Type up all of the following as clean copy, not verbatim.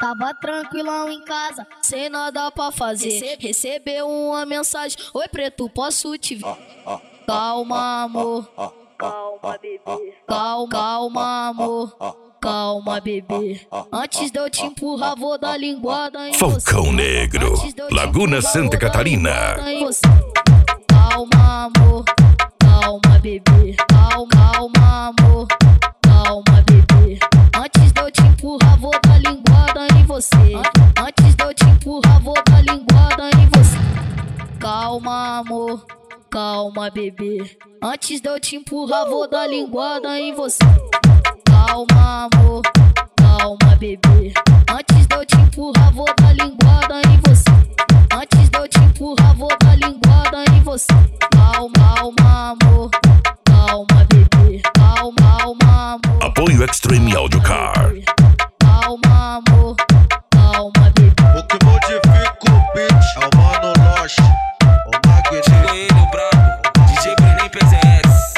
Tava tranquilão em casa, sem nada pra fazer. Recebeu uma mensagem: oi preto, posso te ver? Calma, amor. Calma, bebê. Calma, amor. Calma, bebê. Antes de eu te empurrar, vou dar linguada em você. Falcão Negro, Laguna, Santa Catarina. Calma, amor. Calma, bebê. Calma, amor. Calma, bebê. Antes de eu te empurrar, vou dar linguada em você. Antes de eu te empurrar, vou dar linguada em você. Calma, amor. Calma, bebê. Antes de eu te empurrar, vou dar linguada em você. Calma, amor. Calma, bebê. Antes de eu te empurrar, vou dar linguada em você. Antes de eu te empurrar, vou dar linguada em você. Calma, amor. Calma, bebê. Calma, amor. Apoio Extreme Audio Car. Calma, amor. Calma, bebê. O que modifica o beat é o Mano Lost, o Magneto. Chegou ele, o brabo, DJ Brenem PZS.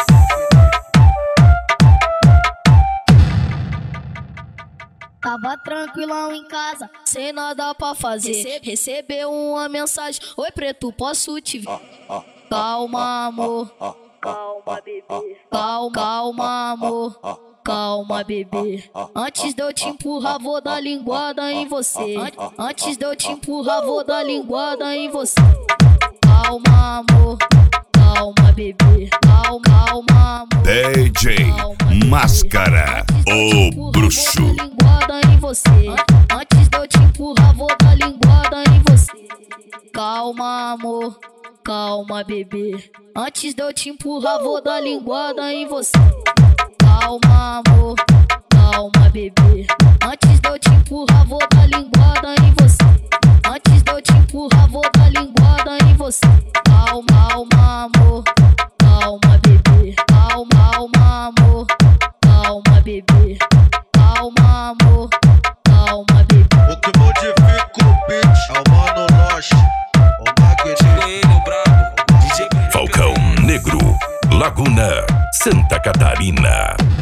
Tava tranquilão em casa, sem nada pra fazer. Recebeu uma mensagem: oi preto, posso te ver? Calma, amor. Calma, bebê. Calma, amor. Calma, bebê. Antes de eu te empurrar, vou dar linguada em você. Antes de eu te empurrar, vou dar linguada em você. Calma, amor. Calma, bebê. Calma, amor. DJ Máscara, o bruxo. Linguada em você. Antes de eu te empurrar, vou dar linguada em você. Calma, amor. Calma, bebê. Antes de eu te empurrar, vou dar linguada em você. Calma, amor. Calma, bebê. Antes de eu te empurrar, vou dar linguada em você. Antes de eu te empurrar, vou dar linguada em você. Calma, amor. Calma, bebê. Calma, amor. Calma, bebê. Calma, amor. Calma, bebê. O que modifica o beat é o Mano Lost, o Magneto. Chegou ele, o brabo, DJ Brenem Falcão PZS. Negro, Laguna, Santa Catarina.